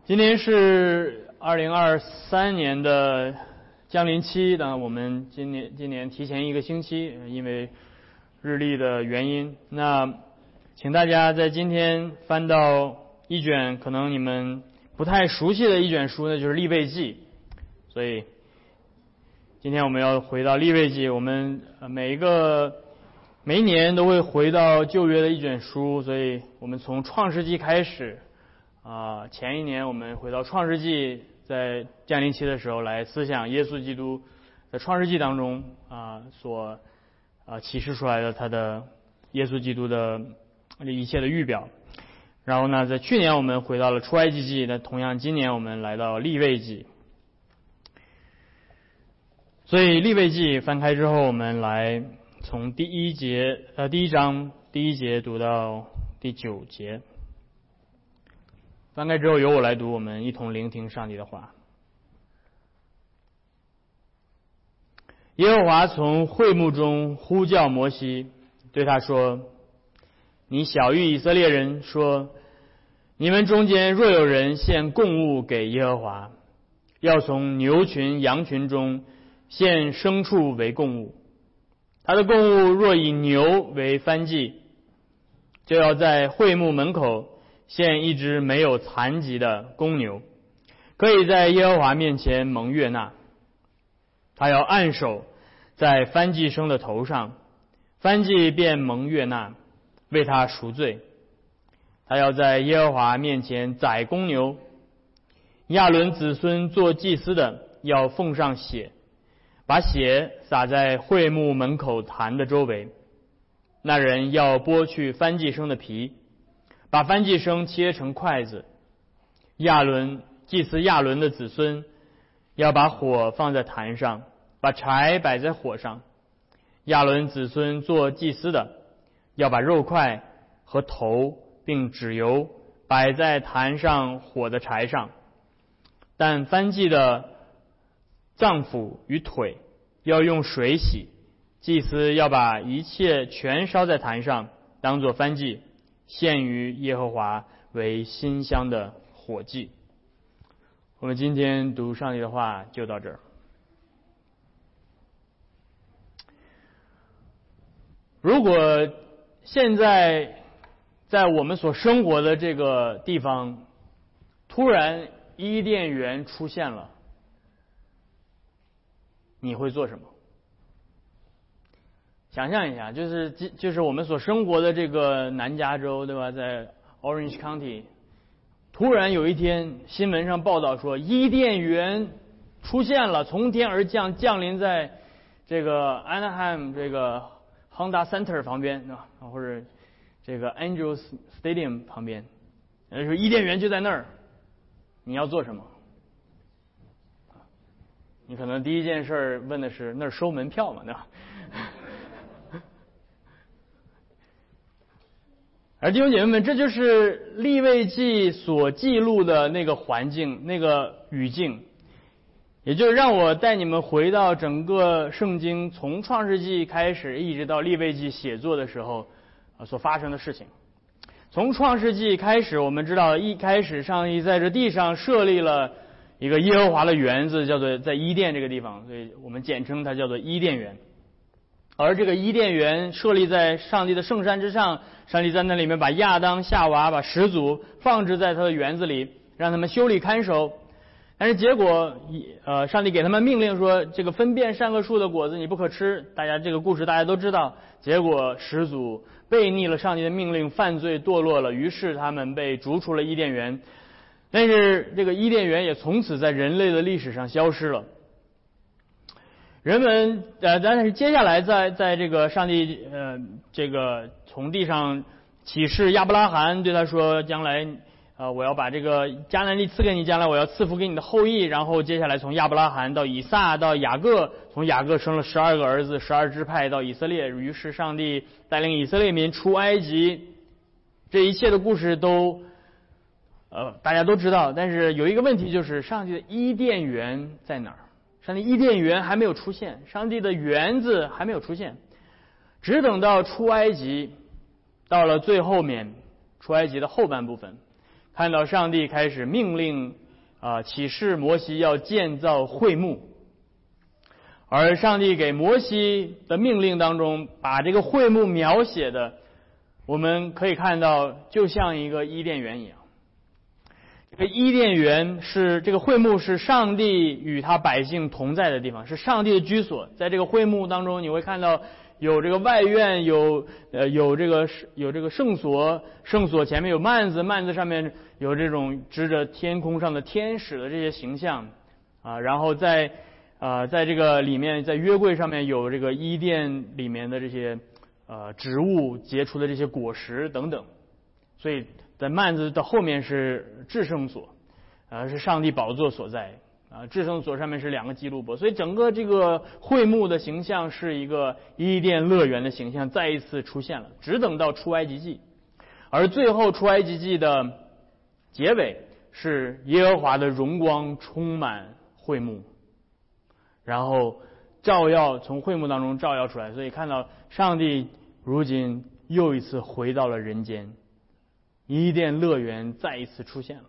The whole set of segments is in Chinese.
今天是2023年的降临期，当然我们今年提前一个星期，因为日历的原因。那请大家在今天翻到一卷可能你们不太熟悉的一卷书呢，就是利未记。所以今天我们要回到利未记，我们每一年都会回到旧约的一卷书，所以我们从创世纪开始。前一年我们回到创世纪，在降临期的时候来思想耶稣基督在创世纪当中所启示出来的他的耶稣基督的一切的预表。然后呢，在去年我们回到了出埃及记，那同样今年我们来到利未记。所以利未记翻开之后，我们来从第一章第一节读到第9节。翻开之后由我来读，我们一同聆听上帝的话。耶和华从会幕中呼叫摩西，对他说：你晓谕以色列人说，你们中间若有人献供物给耶和华，要从牛群羊群中献牲畜为供物。他的供物若以牛为燔祭，就要在会幕门口献一只没有残疾的公牛，可以在耶和华面前蒙悦纳。他要按手在燔祭牲的头上，燔祭便蒙悦纳，为他赎罪。他要在耶和华面前宰公牛，亚伦子孙做祭司的要奉上血，把血洒在会幕门口坛的周围。那人要剥去燔祭牲的皮，把燔祭牲切成筷子。祭司亚伦的子孙要把火放在坛上，把柴摆在火上。亚伦子孙做祭司的要把肉块和头并脂油摆在坛上火的柴上。但燔祭的脏腑与腿要用水洗，祭司要把一切全烧在坛上，当作燔祭，献于耶和华为馨香的火祭。我们今天读上帝的话就到这儿。如果现在在我们所生活的这个地方突然伊甸园出现了，你会做什么？想象一下，就是我们所生活的这个南加州，对吧？在 Orange County， 突然有一天新闻上报道说伊甸园出现了，从天而降，降临在这个 Anaheim 这个 Honda Center 旁边，或者这个 Angels Stadium 旁边，说伊甸园就在那儿，你要做什么？你可能第一件事问的是那儿收门票嘛，对吧？而弟兄姐妹们，这就是利未记所记录的那个环境，那个语境，也就是让我带你们回到整个圣经从创世纪开始一直到利未记写作的时候所发生的事情。从创世纪开始，我们知道一开始上帝在这地上设立了一个耶和华的园子，叫做在伊甸这个地方，所以我们简称它叫做伊甸园。而这个伊甸园设立在上帝的圣山之上，上帝在那里面把亚当夏娃把始祖放置在他的园子里，让他们修理看守。但是结果上帝给他们命令说，这个分辨善恶树的果子你不可吃。这个故事大家都知道，结果始祖背逆了上帝的命令，犯罪堕落了，于是他们被逐出了伊甸园。但是这个伊甸园也从此在人类的历史上消失了。人们但是接下来在这个上帝这个从地上启示亚伯拉罕，对他说，将来我要把这个迦南地赐给你，将来我要赐福给你的后裔。然后接下来从亚伯拉罕到以撒到雅各，从雅各生了12个儿子，12支派到以色列。于是上帝带领以色列民出埃及，这一切的故事都大家都知道。但是有一个问题，就是上帝的伊甸园在哪儿？上帝伊甸园还没有出现，上帝的园子还没有出现，只等到出埃及到了最后面，出埃及的后半部分看到上帝开始命令启示摩西要建造会幕，而上帝给摩西的命令当中，把这个会幕描写的，我们可以看到就像一个伊甸园一样。这个伊甸园是这个会幕是上帝与他百姓同在的地方，是上帝的居所。在这个会幕当中，你会看到有这个外院，有这个圣所，圣所前面有幔子，幔子上面有这种指着天空上的天使的这些形象然后在这个里面，在约柜上面有这个伊甸里面的这些植物结出的这些果实等等，所以在幔子的后面是至圣所，是上帝宝座所在至圣所上面是2个基路伯，所以整个这个会幕的形象是一个伊甸乐园的形象再一次出现了，只等到出埃及记，而最后出埃及记的结尾是耶和华的荣光充满会幕，然后照耀从会幕当中照耀出来，所以看到上帝如今又一次回到了人间，伊甸乐园再一次出现了。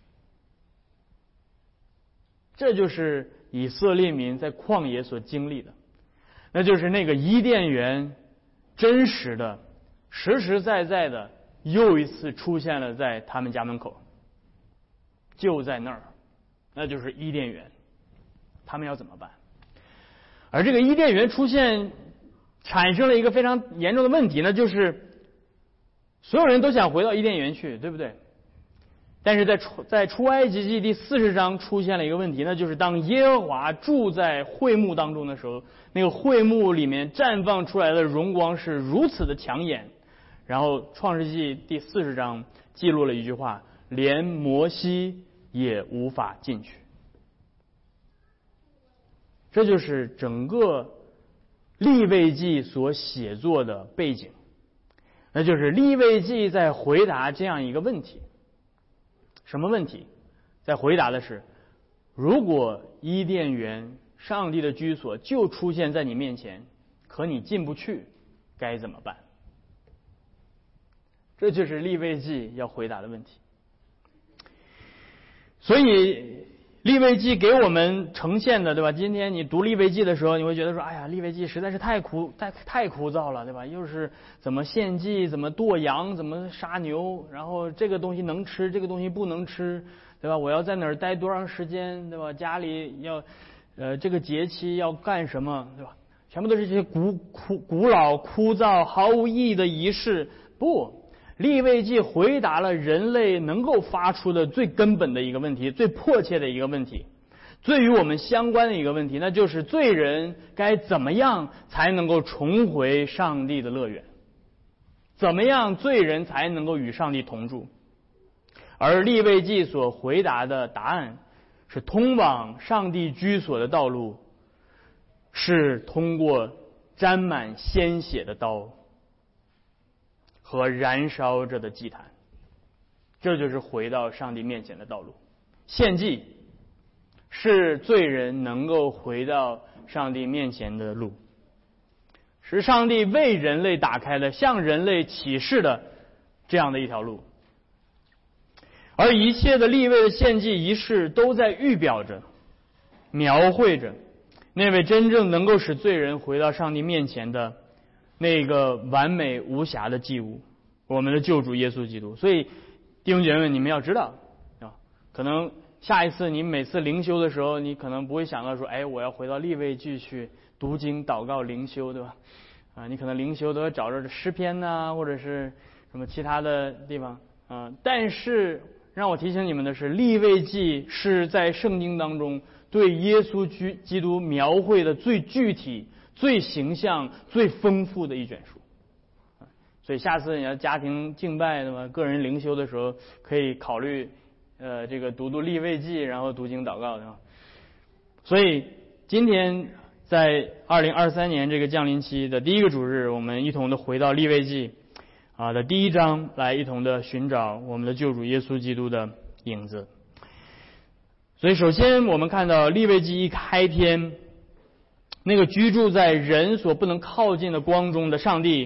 这就是以色列民在旷野所经历的，那就是那个伊甸园真实的实实在在的又一次出现了在他们家门口，就在那儿，那就是伊甸园。他们要怎么办？而这个伊甸园出现产生了一个非常严重的问题，那就是所有人都想回到伊甸园去，对不对？但是在出埃及记第40章出现了一个问题，那就是当耶和华住在会幕当中的时候，那个会幕里面绽放出来的荣光是如此的抢眼，然后创世纪第40章记录了一句话，连摩西也无法进去。这就是整个利未记所写作的背景，那就是利未记在回答这样一个问题。什么问题？在回答的是，如果伊甸园上帝的居所就出现在你面前，可你进不去，该怎么办？这就是利未记要回答的问题。所以利未记给我们呈现的，对吧？今天你读利未记的时候，你会觉得说，哎呀，利未记实在是太枯燥了，对吧？又是怎么献祭，怎么剁羊，怎么杀牛，然后这个东西能吃，这个东西不能吃，对吧？我要在哪儿待多长时间，对吧？家里要这个节期要干什么，对吧？全部都是这些古老枯燥毫无意义的仪式。不，利未记回答了人类能够发出的最根本的一个问题，最迫切的一个问题，最与我们相关的一个问题，那就是罪人该怎么样才能够重回上帝的乐园？怎么样罪人才能够与上帝同住？而利未记所回答的答案是，通往上帝居所的道路是通过沾满鲜血的刀和燃烧着的祭坛，这就是回到上帝面前的道路。献祭是罪人能够回到上帝面前的路，是上帝为人类打开了向人类启示的这样的一条路。而一切的利未的献祭仪式都在预表着、描绘着那位真正能够使罪人回到上帝面前的那个完美无瑕的祭物，我们的救主耶稣基督。所以弟兄姐妹们，你们要知道可能下一次你每次灵修的时候，你可能不会想到说，哎，我要回到利未记去读经祷告灵修，对吧？你可能灵修都要找着诗篇呐，或者是什么其他的地方但是让我提醒你们的是，利未记是在圣经当中对耶稣基督描绘的最具体、最形象、最丰富的一卷书。所以下次你要家庭敬拜，对吧？个人灵修的时候，可以考虑这个读利未记，然后读经祷告，对吧？所以今天在2023年这个降临期的第一个主日，我们一同的回到利未记的第1章，来一同的寻找我们的救主耶稣基督的影子。所以首先我们看到利未记一开篇，那个居住在人所不能靠近的光中的上帝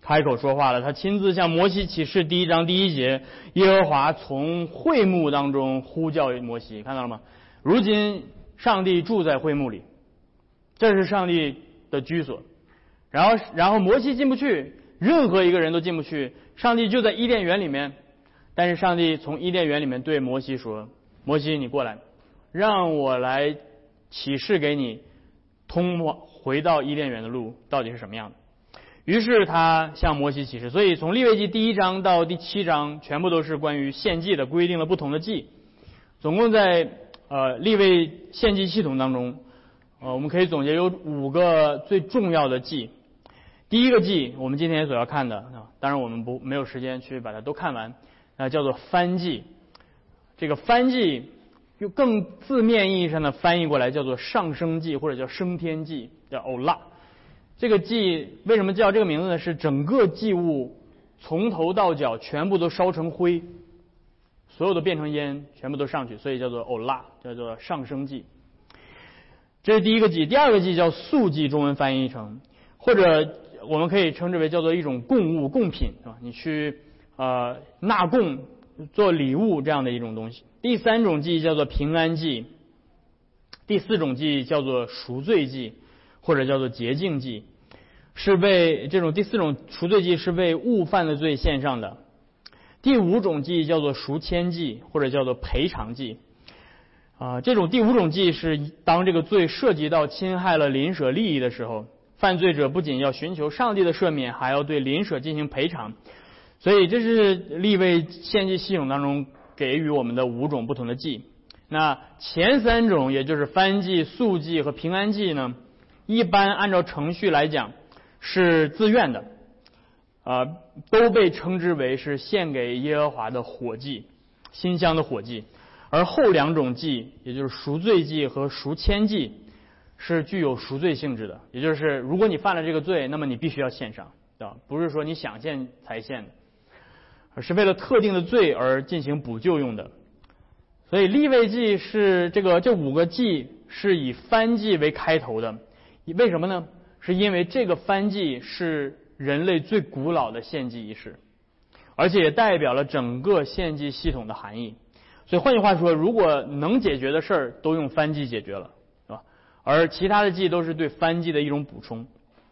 开口说话了，他亲自向摩西启示第1章第1节，耶和华从会幕当中呼叫摩西，看到了吗？如今上帝住在会幕里，这是上帝的居所。然后摩西进不去，任何一个人都进不去，上帝就在伊甸园里面。但是上帝从伊甸园里面对摩西说：摩西，你过来，让我来启示给你通往回到伊甸园的路到底是什么样的。于是他向摩西启示，所以从利未记第1章到第7章全部都是关于献祭的，规定了不同的祭。总共在利未献祭系统当中，我们可以总结有5个最重要的祭。第一个祭我们今天所要看的，当然我们没有时间去把它都看完，叫做燔祭。这个燔祭又更字面意义上的翻译过来叫做上升祭，或者叫升天祭，叫欧拉。这个祭为什么叫这个名字呢？是整个祭物从头到脚全部都烧成灰，所有的变成烟，全部都上去，所以叫做欧拉，叫做上升祭。这是第一个祭。第二个祭叫素祭，中文翻译成，或者我们可以称之为叫做一种供物贡品，是吧？你去纳贡做礼物这样的一种东西。第3种祭叫做平安祭，第4种祭叫做赎罪祭，或者叫做洁净祭，是为这种第4种赎罪祭是为误犯的罪献上的。第5种祭叫做赎愆祭，或者叫做赔偿祭。这种第5种祭是当这个罪涉及到侵害了邻舍利益的时候，犯罪者不仅要寻求上帝的赦免，还要对邻舍进行赔偿。所以这是利未献祭系统当中给予我们的5种不同的祭。那前3种，也就是燔祭、素祭和平安祭呢，一般按照程序来讲是自愿的，都被称之为是献给耶和华的火祭，馨香的火祭。而后2种祭，也就是赎罪祭和赎愆祭，是具有赎罪性质的，也就是如果你犯了这个罪，那么你必须要献上，不是说你想献才献的，而是为了特定的罪而进行补救用的。所以利未记是这5个祭是以燔祭为开头的，为什么呢？是因为这个燔祭是人类最古老的献祭仪式，而且也代表了整个献祭系统的含义。所以换句话说，如果能解决的事儿都用燔祭解决了，是吧？而其他的祭都是对燔祭的一种补充。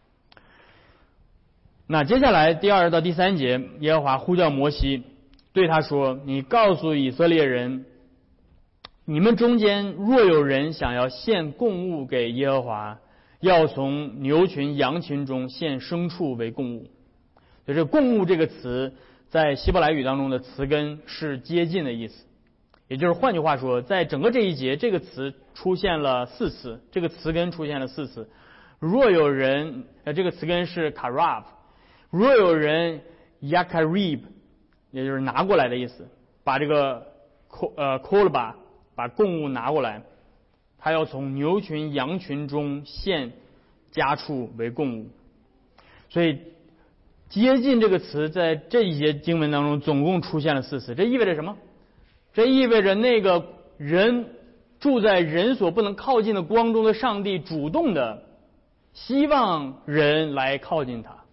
那接下来第2到第3节，耶和华呼叫摩西，对他说：你告诉以色列人，你们中间若有人想要献供物给耶和华，要从牛群羊群中献牲畜为供物。所以这供物这个词在希伯来语当中的词根是接近的意思，也就是换句话说，在整个这一节这个词出现了4次，这个词根出现了4次。若有人这个词根是 karab， 若有人 yakarib， 也就是拿过来的意思，把这个kolba 把供物拿过来，他要从牛群羊群中献家畜为供物。所以接近这个词在这一节经文当中总共出现了4次。这意味着什么？这意味着那个人住在人所不能靠近的光中的上帝主动的希望人来靠近他。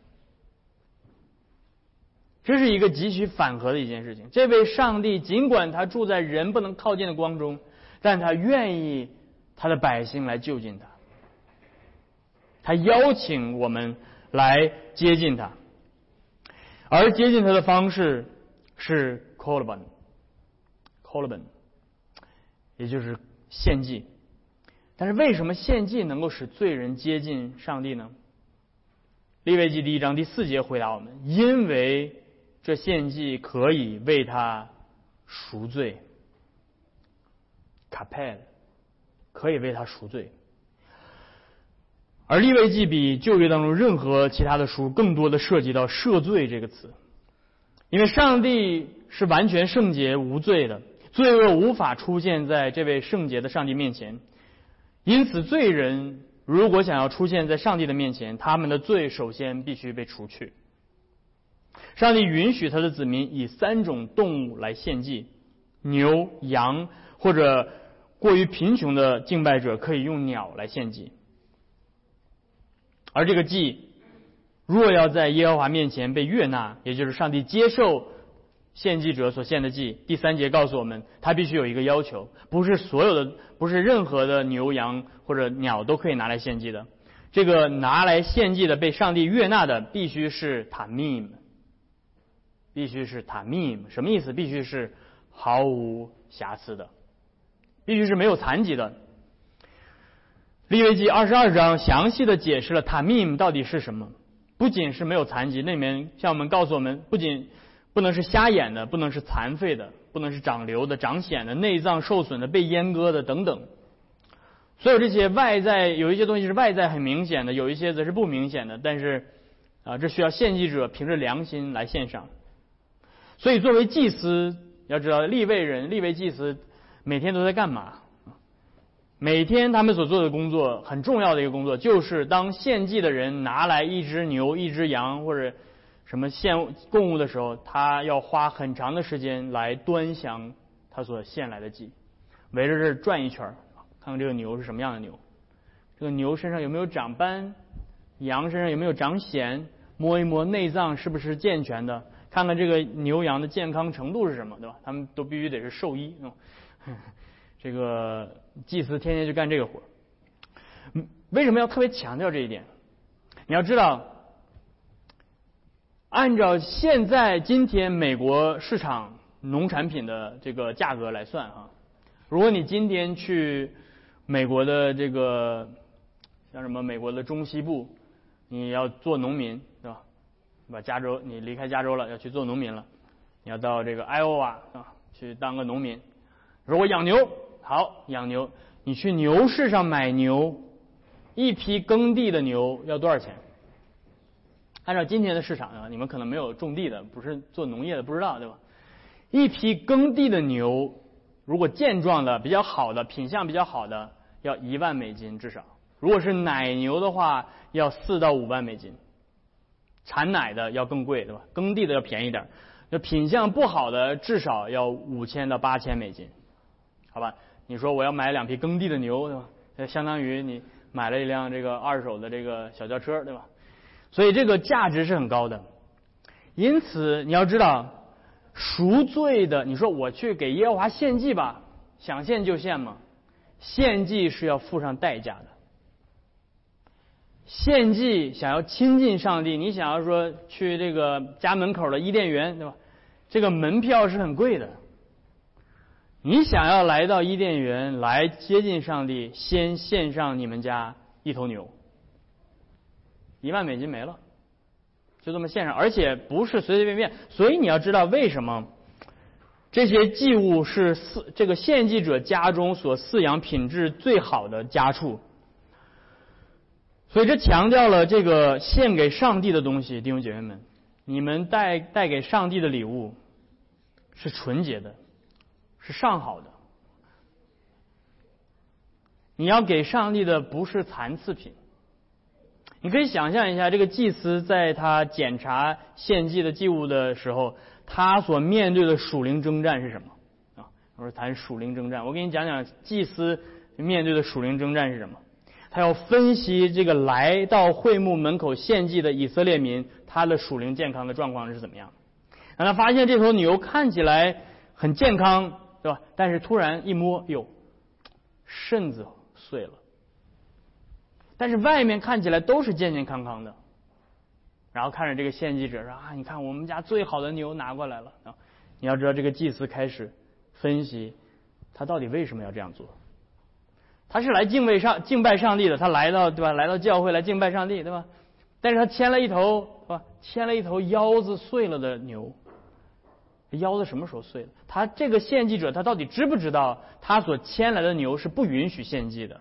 这是一个极其反合的一件事情。这位上帝尽管他住在人不能靠近的光中，但他愿意他的百姓来就近他，他邀请我们来接近他，而接近他的方式是 korban， 也就是献祭。但是为什么献祭能够使罪人接近上帝呢？利未记第1章第4节回答我们：因为这献祭可以为他赎罪，卡佩可以为他赎罪。而利未记比旧约当中任何其他的书更多的涉及到赦罪这个词，因为上帝是完全圣洁无罪的，罪恶无法出现在这位圣洁的上帝面前，因此罪人如果想要出现在上帝的面前，他们的罪首先必须被除去。上帝允许他的子民以3种动物来献祭，牛、羊，或者过于贫穷的敬拜者可以用鸟来献祭。而这个祭若要在耶和华面前被悦纳，也就是上帝接受献祭者所献的祭。第3节告诉我们，他必须有一个要求，不是任何的牛羊或者鸟都可以拿来献祭的。这个拿来献祭的被上帝悦纳的必须是塔密姆，必须是塔密姆，什么意思？必须是毫无瑕疵的，必须是没有残疾的。利未记22章详细的解释了塔密姆到底是什么，不仅是没有残疾，那里面向我们告诉我们，不仅不能是瞎眼的，不能是残废的，不能是长瘤的、长癣的、内脏受损的、被阉割的等等。所有这些外在，有一些东西是外在很明显的，有一些则是不明显的，但是这需要献祭者凭着良心来献上。所以作为祭司，要知道利未祭司每天都在干嘛？每天他们所做的工作，很重要的一个工作，就是当献祭的人拿来一只牛、一只羊或者什么献供物的时候，他要花很长的时间来端详他所献来的祭，围着这转一圈，看看这个牛是什么样的牛，这个牛身上有没有长斑，羊身上有没有长癣，摸一摸内脏是不是健全的，看看这个牛羊的健康程度是什么，对吧？他们都必须得是兽医，这个祭司天天就干这个活。为什么要特别强调这一点？你要知道，按照今天美国市场农产品的这个价格来算如果你今天去美国的这个像什么美国的中西部，你要做农民，对吧？把加州，你离开加州了，要去做农民了，你要到这个艾奥瓦去当个农民。如果养牛，好，养牛，你去牛市上买牛，一匹耕地的牛要多少钱？按照今天的市场你们可能没有种地的，不是做农业的，不知道，对吧？一匹耕地的牛，如果健壮的、比较好的、品相比较好的，要1万美金至少。如果是奶牛的话，要4到5万美金。产奶的要更贵，对吧？耕地的要便宜点。那品相不好的至少要5000到8000美金，好吧？你说我要买2匹耕地的牛，对吧？相当于你买了一辆这个2手的这个小轿车，对吧？所以这个价值是很高的。因此你要知道，赎罪的，你说我去给耶和华献祭吧，想献就献吗？献祭是要付上代价的。献祭想要亲近上帝，你想要说去这个家门口的伊甸园，对吧？这个门票是很贵的。你想要来到伊甸园来接近上帝，先献上你们家一头牛，1万美金没了，就这么献上，而且不是随随便便。所以你要知道为什么这些祭物是这个献祭者家中所饲养品质最好的家畜。所以这强调了这个献给上帝的东西，弟兄姐妹们，你们带给上帝的礼物是纯洁的，是上好的。你要给上帝的不是残次品。你可以想象一下，这个祭司在他检查献祭的祭物的时候，他所面对的属灵征战是什么我说谈属灵征战，我给你讲讲祭司面对的属灵征战是什么。他要分析这个来到会幕门口献祭的以色列民，他的属灵健康的状况是怎么样。让他发现这头牛看起来很健康，对吧？但是突然一摸，肾子碎了。但是外面看起来都是健健康康的。然后看着这个献祭者说你看我们家最好的牛拿过来了你要知道这个祭司开始分析他到底为什么要这样做。他是来敬拜上帝的，他来到，对吧？来到教会来敬拜上帝，对吧？但是他牵了一头腰子碎了的牛。腰子什么时候碎的？他这个献祭者他到底知不知道他所牵来的牛是不允许献祭的？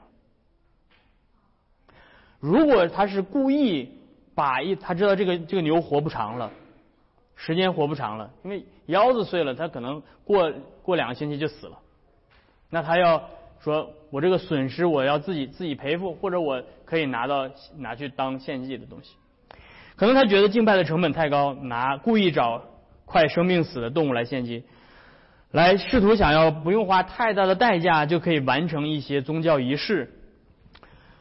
如果他是故意他知道这个牛活不长了，时间活不长了，因为腰子碎了，他可能过2个星期就死了。那他要说我这个损失我要自己赔付，或者我可以拿去当献祭的东西。可能他觉得敬拜的成本太高，故意找快生命死的动物来献祭，来试图想要不用花太大的代价就可以完成一些宗教仪式，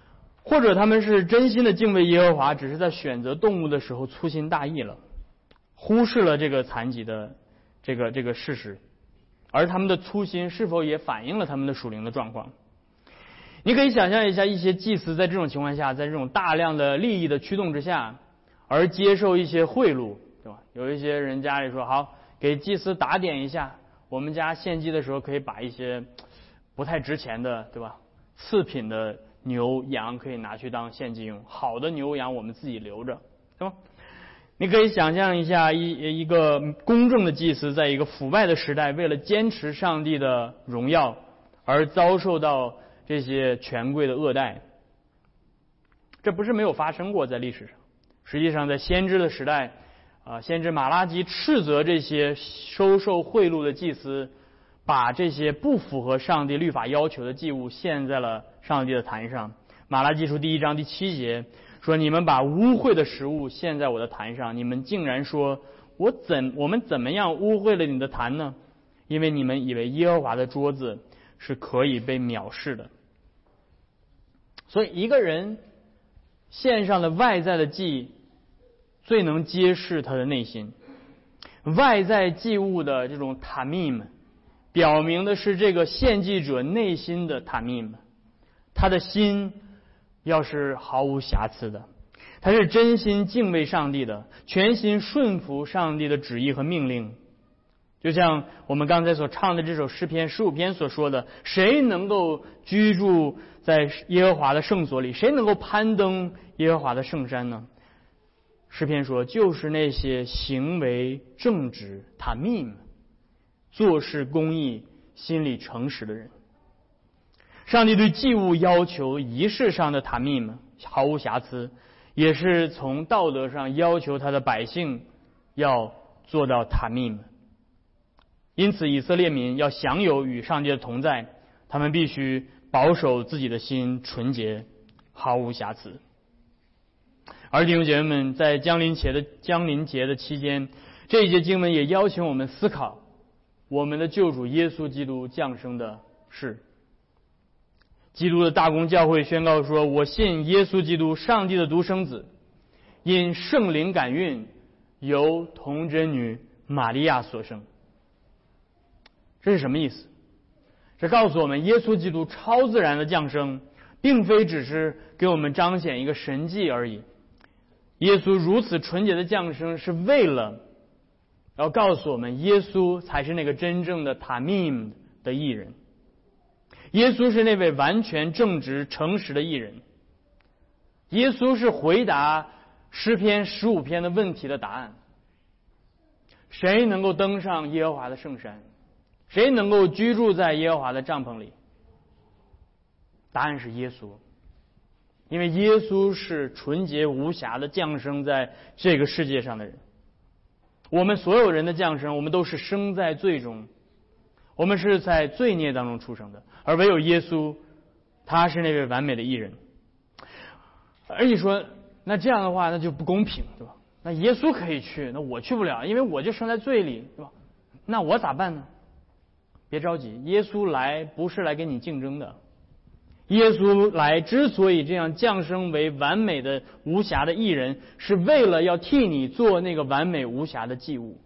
或者他们是真心的敬畏耶和华，只是在选择动物的时候粗心大意了，忽视了这个残疾的这个事实，而他们的粗心是否也反映了他们的属灵的状况？你可以想象一下，一些祭司在这种情况下，在这种大量的利益的驱动之下，而接受一些贿赂，对吧？有一些人家里说，好，给祭司打点一下，我们家献祭的时候可以把一些不太值钱的，对吧？次品的牛羊可以拿去当献祭用，好的牛羊我们自己留着，对吧？你可以想象一下，一个公正的祭司在一个腐败的时代，为了坚持上帝的荣耀而遭受到这些权贵的恶待，这不是没有发生过在历史上。实际上在先知的时代，先知马拉基斥责这些收受贿赂的祭司，把这些不符合上帝律法要求的祭物献在了上帝的坛上。马拉基书1章7节说，你们把污秽的食物献在我的坛上，你们竟然说我们怎么样污秽了你的坛呢？因为你们以为耶和华的桌子是可以被藐视的。所以一个人献上的外在的祭，最能揭示他的内心。外在祭物的这种塔密姆，表明的是这个献祭者内心的塔密姆，他的心要是毫无瑕疵的，他是真心敬畏上帝的，全心顺服上帝的旨意和命令。就像我们刚才所唱的这首诗篇15篇所说的，谁能够居住在耶和华的圣所里？谁能够攀登耶和华的圣山呢？诗篇说，就是那些行为正直、塔密姆、做事公义、心里诚实的人。上帝对祭物要求仪式上的塔密姆毫无瑕疵，也是从道德上要求他的百姓要做到塔密姆。因此以色列民要享有与上帝的同在，他们必须保守自己的心纯洁，毫无瑕疵。而弟兄姐妹们，在降临节的期间，这一节经文也邀请我们思考我们的救主耶稣基督降生的事。基督的大公教会宣告说，我信耶稣基督，上帝的独生子，因圣灵感孕，由童贞女玛利亚所生。这是什么意思？这告诉我们，耶稣基督超自然的降生，并非只是给我们彰显一个神迹而已。耶稣如此纯洁的降生，是为了要告诉我们，耶稣才是那个真正的塔密姆的义人。耶稣是那位完全正直诚实的义人。耶稣是回答诗篇15篇的问题的答案。谁能够登上耶和华的圣山？谁能够居住在耶和华的帐篷里？答案是耶稣。因为耶稣是纯洁无瑕的降生在这个世界上的人。我们所有人的降生，我们都是生在罪中，我们是在罪孽当中出生的，而唯有耶稣，他是那位完美的义人。而你说，那这样的话，那就不公平，对吧？那耶稣可以去，那我去不了，因为我就生在罪里，对吧？那我咋办呢？别着急，耶稣来不是来跟你竞争的。耶稣来之所以这样降生为完美的无瑕的义人，是为了要替你做那个完美无瑕的祭物。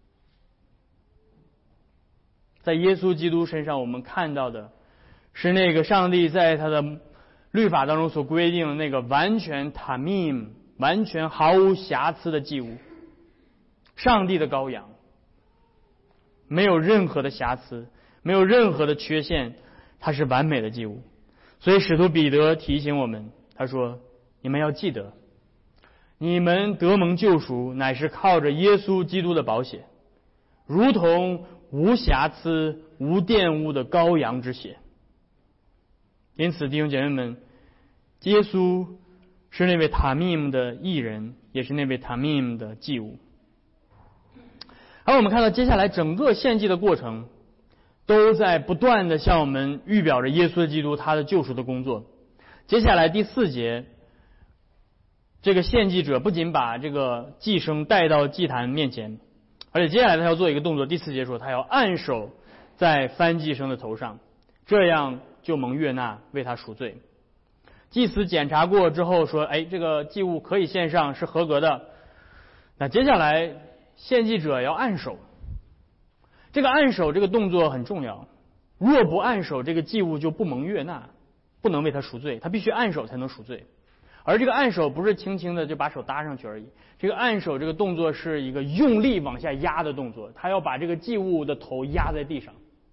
在耶稣基督身上，我们看到的是那个上帝在他的律法当中所规定的那个完全塔密姆、完全毫无瑕疵的祭物。上帝的羔羊，没有任何的瑕疵，没有任何的缺陷，它是完美的祭物。所以使徒彼得提醒我们，他说，你们要记得，你们得蒙救赎乃是靠着耶稣基督的宝血，如同无瑕疵无玷污的羔羊之血。因此弟兄姐妹们，耶稣是那位塔密姆的义人，也是那位塔密姆的祭物。而我们看到接下来整个献祭的过程都在不断的向我们预表着耶稣基督他的救赎的工作。接下来第4节，这个献祭者不仅把这个祭牲带到祭坛面前，而且接下来他要做一个动作。第4节说，他要按手在燔祭牲的头上，这样就蒙悦纳，为他赎罪。 祭司检查过之后说，哎，这个祭物可以献上，是合格的。那接下来献祭者要按手，这个按手这个动作很重要，若不按手，这个祭物就不蒙悦纳，不能为他赎罪，他必须按手才能赎罪。而这个按手不是轻轻的就把手搭上去而已，这个按手这个动作是一个用力往下压的动作，他要把这个祭物的头压在地上，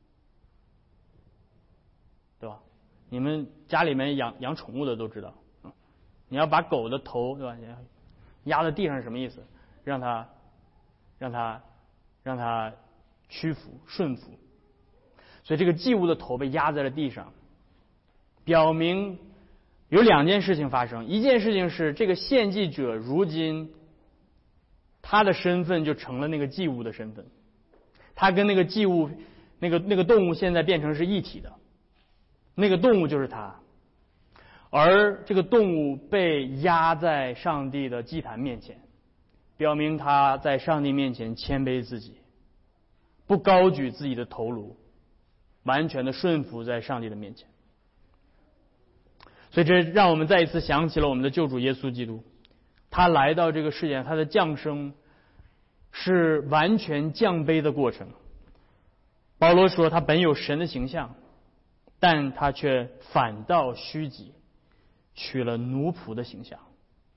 对吧？你们家里面养宠物的都知道，你要把狗的头，对吧？压在地上是什么意思？让它屈服顺服。所以这个祭物的头被压在了地上，表明有两件事情发生。一件事情是这个献祭者如今他的身份就成了那个祭物的身份，他跟那个祭物那个动物现在变成是一体的，那个动物就是他，而这个动物被压在上帝的祭坛面前，表明他在上帝面前谦卑自己，不高举自己的头颅，完全的顺服在上帝的面前。所以这让我们再一次想起了我们的救主耶稣基督，他来到这个世界上，他的降生是完全降卑的过程。保罗说他本有神的形象，但他却反倒虚己，取了奴仆的形象。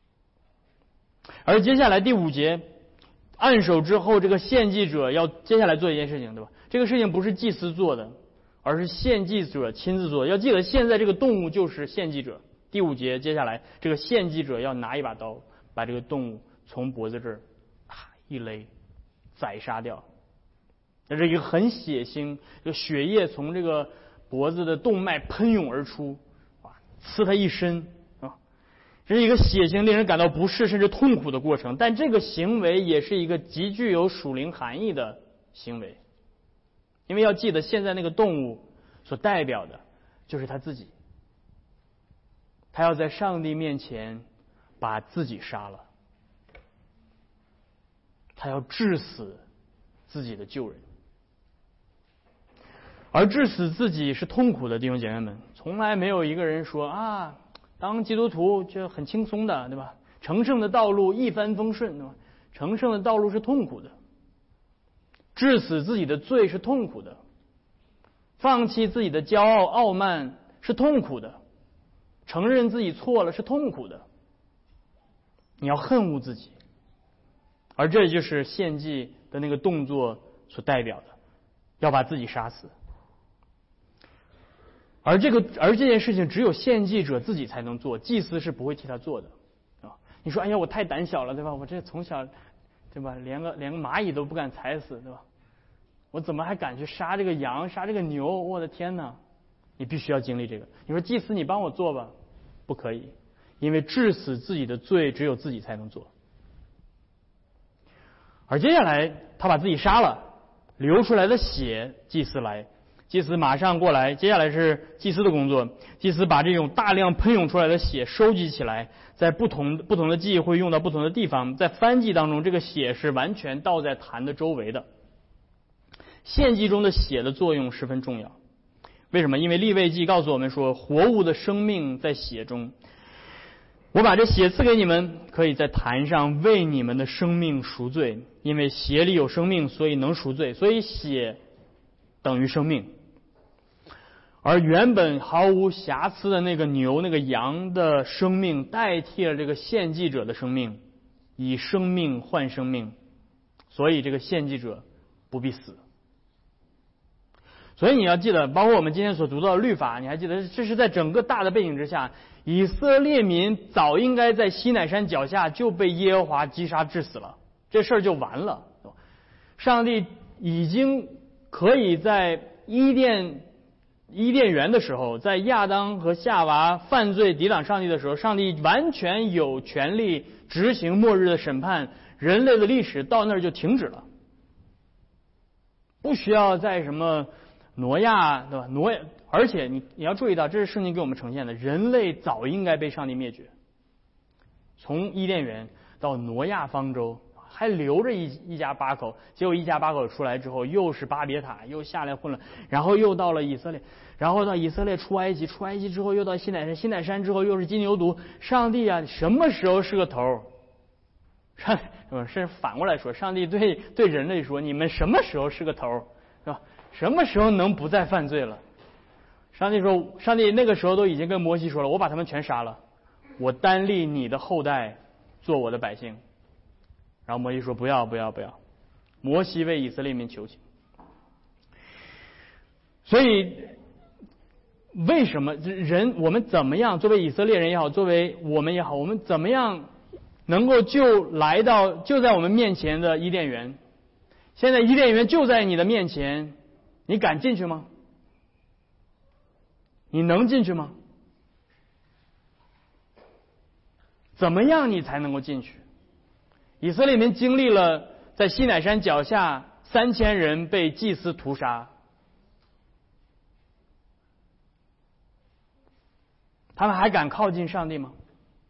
而接下来第5节按手之后，这个献祭者要接下来做一件事情，对吧？这个事情不是祭司做的，而是献祭者亲自做的。要记得现在这个动物就是献祭者。第5节接下来这个献祭者要拿一把刀，把这个动物从脖子这儿一勒，宰杀掉。这是一个很血腥，这个血液从这个脖子的动脉喷涌而出，刺他一身啊！这是一个血腥、令人感到不适甚至痛苦的过程。但这个行为也是一个极具有属灵含义的行为，因为要记得现在那个动物所代表的就是他自己，他要在上帝面前把自己杀了，他要致死自己的旧人。而致死自己是痛苦的，弟兄姐妹们，从来没有一个人说啊，当基督徒就很轻松的，对吧？成圣的道路一帆风顺，对吧？成圣的道路是痛苦的，致死自己的罪是痛苦的，放弃自己的骄傲傲慢是痛苦的，承认自己错了是痛苦的，你要恨恶自己。而这就是献祭的那个动作所代表的，要把自己杀死。而这件事情只有献祭者自己才能做，祭司是不会替他做的啊！你说，哎呀，我太胆小了，对吧？我这从小，对吧？连个蚂蚁都不敢踩死，对吧？我怎么还敢去杀这个羊，杀这个牛？我的天哪！你必须要经历这个。你说，祭司，你帮我做吧，不可以，因为致死自己的罪只有自己才能做。而接下来，他把自己杀了，流出来的血，祭司来。祭司马上过来，接下来是祭司的工作。祭司把这种大量喷涌出来的血收集起来，在不同的祭会用到不同的地方。在燔祭当中，这个血是完全倒在坛的周围的。献祭中的血的作用十分重要。为什么？因为利未记告诉我们说，活物的生命在血中。我把这血赐给你们，可以在坛上为你们的生命赎罪，因为血里有生命，所以能赎罪。所以血等于生命。而原本毫无瑕疵的那个牛、那个羊的生命，代替了这个献祭者的生命，以生命换生命，所以这个献祭者不必死。所以你要记得，包括我们今天所读到的律法，你还记得，这是在整个大的背景之下，以色列民早应该在西乃山脚下就被耶和华击杀致死了，这事儿就完了。上帝已经可以在伊甸园的时候，在亚当和夏娃犯罪抵挡上帝的时候，上帝完全有权利执行末日的审判，人类的历史到那儿就停止了，不需要在什么挪亚，对吧？而且你要注意到，这是圣经给我们呈现的，人类早应该被上帝灭绝。从伊甸园到挪亚方舟， 还留着一家八口。结果一家八口出来之后，又是巴别塔，又下来混乱，然后又到了以色列，然后到以色列出埃及，出埃及之后又到西乃山，西乃山之后又是金牛犊。上帝啊，什么时候是个头？甚至反过来说，上帝对人类说：“你们什么时候是个头？是吧？什么时候能不再犯罪了？”上帝说：“上帝那个时候都已经跟摩西说了，我把他们全杀了，我单立你的后代做我的百姓。”然后摩西说：“不要，不要，不要！”摩西为以色列民求情。所以，为什么我们怎么样？作为以色列人也好，作为我们也好，我们怎么样能够就在我们面前的伊甸园？现在伊甸园就在你的面前，你敢进去吗？你能进去吗？怎么样你才能够进去？以色列民经历了在西乃山脚下3000人被祭司屠杀，他们还敢靠近上帝吗？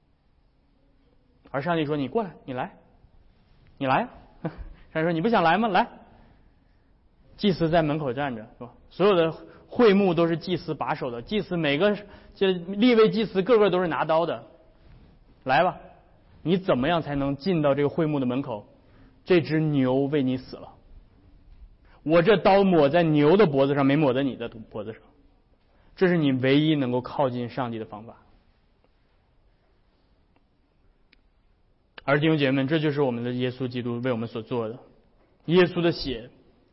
而上帝说：“你过来，你来，你来啊！”上帝说：“你不想来吗？来。”祭司在门口站着，是吧？所有的会幕都是祭司把守的，祭司每个这利未祭司个个都是拿刀的。来吧，你怎么样才能进到这个会幕的门口？这只牛为你死了，我这刀抹在牛的脖子上，没抹在你的脖子上。这是你唯一能够靠近上帝的方法。而弟兄姐妹们，这就是我们的耶稣基督为我们所做的。耶稣的血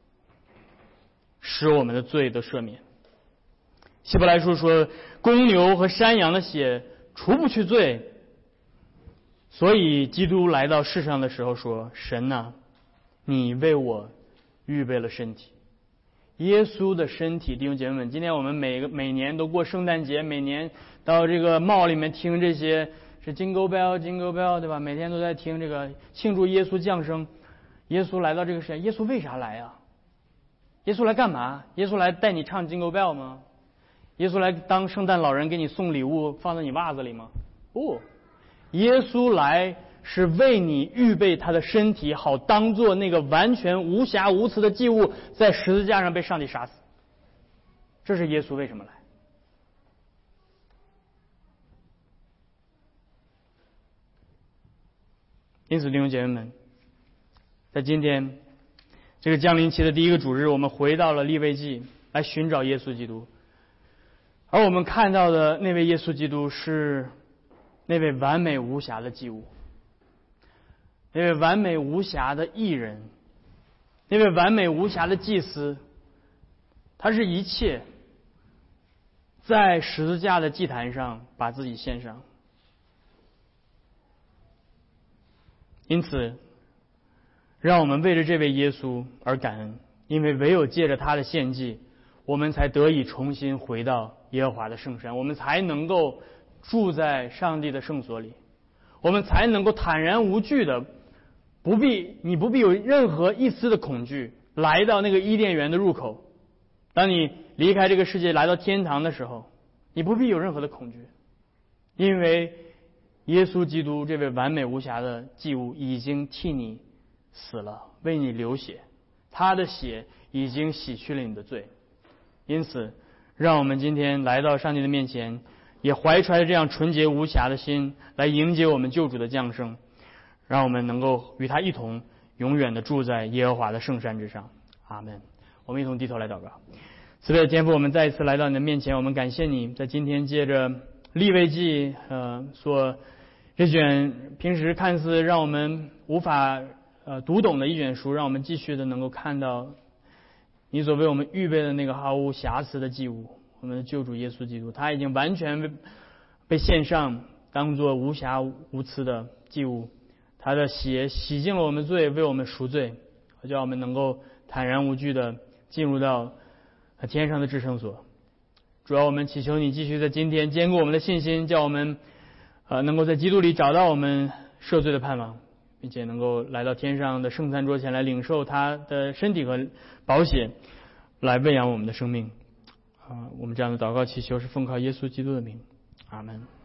使我们的罪得赦免。希伯来书说，公牛和山羊的血除不去罪，所以基督来到世上的时候说：“神啊，你为我预备了身体。”耶稣的身体，弟兄姐妹们，今天我们每年都过圣诞节，每年到这个庙里面听这些是 Jingle Bell Jingle Bell， 对吧？每天都在听这个庆祝耶稣降生。耶稣来到这个世界，耶稣为啥来啊？耶稣来干嘛？耶稣来带你唱 Jingle Bell 吗？耶稣来当圣诞老人给你送礼物放在你袜子里吗？不，耶稣来是为你预备他的身体，好当做那个完全无瑕无疵的祭物，在十字架上被上帝杀死。这是耶稣为什么来。因此弟兄姐妹们，在今天这个降临期的第一个主日，我们回到了利未记来寻找耶稣基督。而我们看到的那位耶稣基督是那位完美无瑕的祭物，那位完美无瑕的义人，那位完美无瑕的祭司，他是一切在十字架的祭坛上把自己献上。因此让我们为着这位耶稣而感恩，因为唯有借着他的献祭，我们才得以重新回到耶和华的圣山，我们才能够住在上帝的圣所里，我们才能够坦然无惧的，你不必有任何一丝的恐惧，来到那个伊甸园的入口。当你离开这个世界来到天堂的时候，你不必有任何的恐惧，因为耶稣基督这位完美无瑕的祭物已经替你死了，为你流血，他的血已经洗去了你的罪。因此让我们今天来到上帝的面前，也怀揣着这样纯洁无瑕的心来迎接我们救主的降生，让我们能够与他一同永远的住在耶和华的圣山之上。阿们。我们一同低头来祷告。慈悲的天父，我们再一次来到你的面前，我们感谢你在今天借着利未记这卷平时看似让我们无法读懂的一卷书，让我们继续的能够看到你所为我们预备的那个毫无瑕疵的祭物，我们的救主耶稣基督，他已经完全被献上，当作无瑕无疵的祭物，他的血洗净了我们罪，为我们赎罪，叫我们能够坦然无惧的进入到天上的至圣所。主要我们祈求你继续在今天坚固我们的信心，叫我们能够在基督里找到我们赦罪的盼望，并且能够来到天上的圣餐桌前来领受他的身体和宝血，来喂养我们的生命。我们这样的祷告祈求是奉靠耶稣基督的名。阿们。